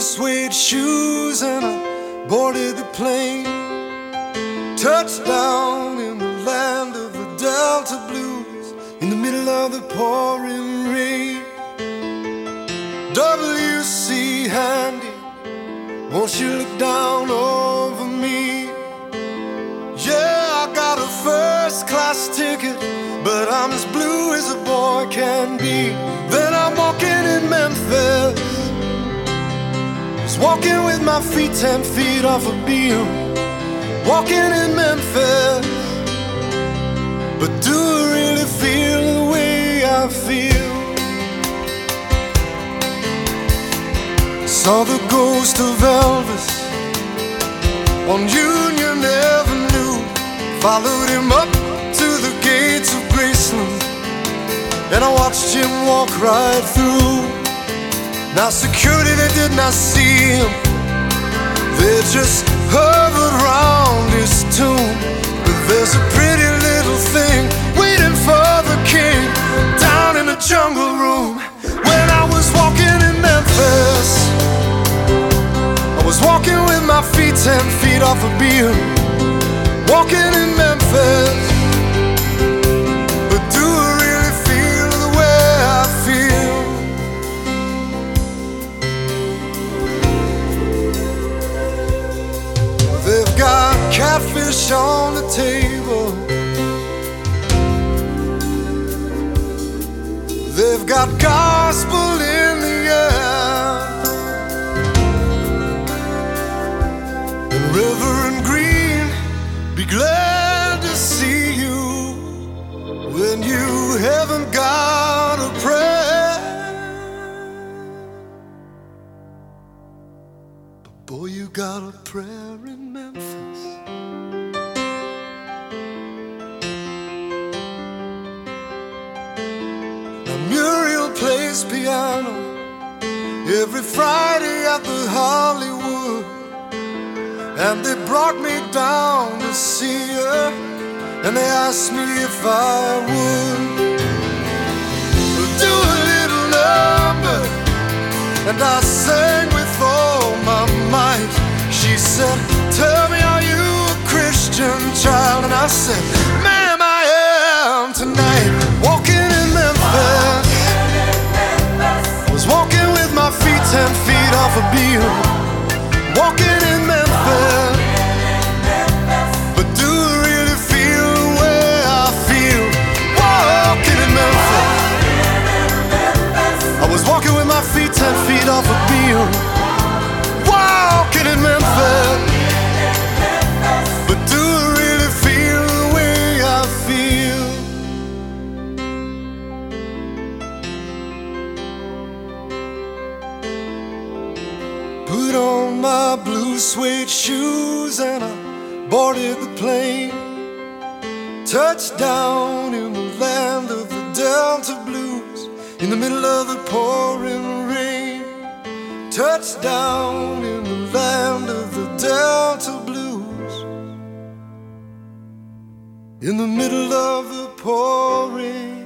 suede shoes and I boarded the plane. Touchdown in the land of the Delta Blues, in the middle of the pouring rain. W.C. Handy, won't you look down over me? Yeah, I got a first-class ticket, but I'm as blue as a boy can be. Then I'm walking in Memphis, just walking with my feet 10 feet off a beam. Walking in Memphis, but do I really feel the way I feel? Saw the ghost of Elvis on Union Avenue, followed him up to the gates of Graceland, and I watched him walk right through. Now security, they did not see him, they just hovered round his tomb. But there's a pretty little thing waiting for the king down in the jungle room. When I was walking in Memphis, I was walking with my feet 10 feet off a beam. Walking in Memphis, but do I really feel the way I feel? They've got catfish on the table, they've got gospel in the air, and Reverend Green, be glad to see you when you haven't got a prayer. But boy, you got a prayer in Memphis. Now Muriel plays piano every Friday at the Hollywood, and they brought me down to see her, and they asked me if I would do a little number, and I sang with all my might. She said, tell me, are you a Christian child? And I said, ma'am, I am tonight. Walking in Memphis, I was walking with my feet 10 feet off a beam. Walking in Memphis, but do I really feel the way I feel? Walking in Memphis, I was walking with my feet 10 feet off a beam. Walking in Memphis, but do I really feel the way I feel? Put on my blue suede shoes and I boarded the plane. Touchdown in the land of the Delta Blues, in the middle of the pouring rain. Touchdown in the land of the Delta Blues, in the middle of the pouring